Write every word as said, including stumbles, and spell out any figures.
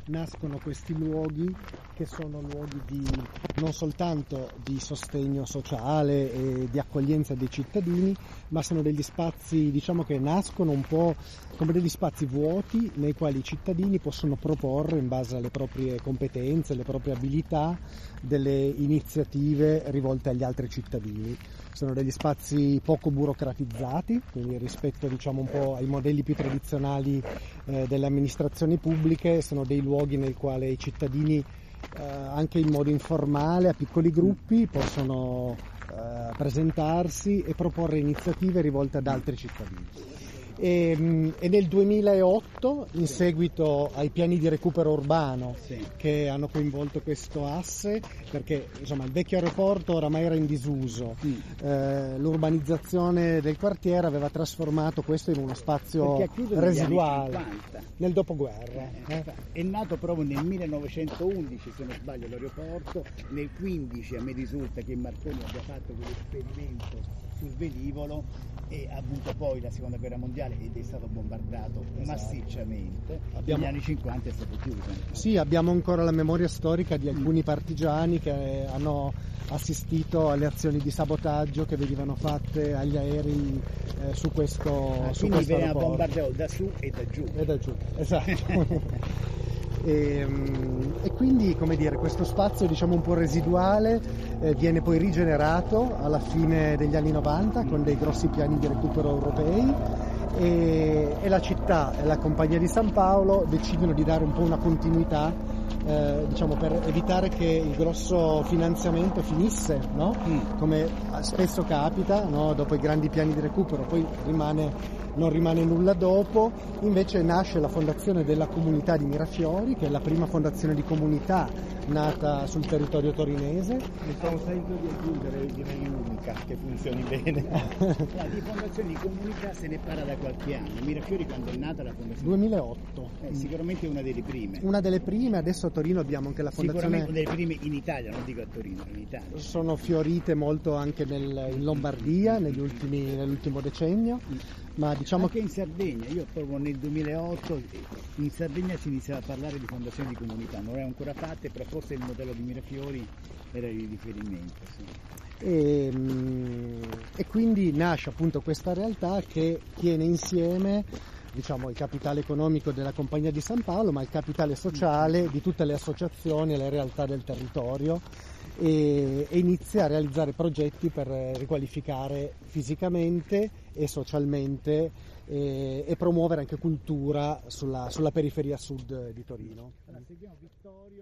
nascono questi luoghi che sono luoghi di, non soltanto di sostegno sociale e di accoglienza dei cittadini, ma sono degli spazi, diciamo, che nascono un po' come degli spazi vuoti nei quali i cittadini possono proporre, in base alle proprie competenze, alle proprie abilità, delle iniziative rivolte agli altri cittadini. Sono degli spazi poco burocratizzati, quindi rispetto, diciamo, un po' ai modelli più tradizionali eh, delle amministrazioni pubbliche, sono dei luoghi nel quale i cittadini eh, anche in modo informale, a piccoli gruppi, possono eh, presentarsi e proporre iniziative rivolte ad altri cittadini. E, e nel duemilaotto, in seguito ai piani di recupero urbano sì. che hanno coinvolto questo asse, perché insomma il vecchio aeroporto oramai era in disuso, mm. eh, l'urbanizzazione del quartiere aveva trasformato questo in uno spazio residuale nel dopoguerra. Eh, eh. È nato proprio nel millenovecentoundici, se non sbaglio, l'aeroporto. Nel quindici a me risulta che Marconi abbia fatto quell'esperimento sul velivolo e ha avuto poi la seconda guerra mondiale ed è stato bombardato esatto. massicciamente. Abbiamo... negli anni cinquanta è stato chiuso. Sì, abbiamo ancora la memoria storica di alcuni partigiani che hanno assistito alle azioni di sabotaggio che venivano fatte agli aerei eh, su questo ah, su quindi questo veniva aeroporto. bombardato da su e da giù. E da giù, esatto. E, e quindi, come dire, questo spazio, diciamo, un po' residuale eh, viene poi rigenerato alla fine degli anni novanta con dei grossi piani di recupero europei e, e la città e la Compagnia di San Paolo decidono di dare un po' una continuità eh, diciamo, per evitare che il grosso finanziamento finisse, no? Mm. Come spesso capita, no? Dopo i grandi piani di recupero poi rimane non rimane nulla dopo. Invece nasce la fondazione della comunità di Mirafiori, che è la prima fondazione di comunità nata sul territorio torinese. Mi sono sentito di aggiungere, direi unica, che funzioni bene. No, di fondazioni di comunità se ne parla da qualche anno. Mirafiori quando è nata la fondazione? duemilaotto. Eh, sicuramente una delle prime. Una delle prime, adesso a Torino abbiamo anche la fondazione... Sicuramente una delle prime in Italia, non dico a Torino, in Italia. Sono fiorite molto anche nel, in Lombardia negli ultimi, nell'ultimo decennio. Ma diciamo anche in Sardegna, io proprio nel duemilaotto in Sardegna si iniziava a parlare di fondazioni di comunità, non erano ancora fatte, però forse il modello di Mirafiori era di riferimento. Sì. E, e quindi nasce appunto questa realtà che tiene insieme, diciamo, il capitale economico della Compagnia di San Paolo, ma il capitale sociale di tutte le associazioni e le realtà del territorio. E, e inizia a realizzare progetti per riqualificare fisicamente e socialmente e, e promuovere anche cultura sulla, sulla periferia sud di Torino. Allora, seguiamo Vittorio.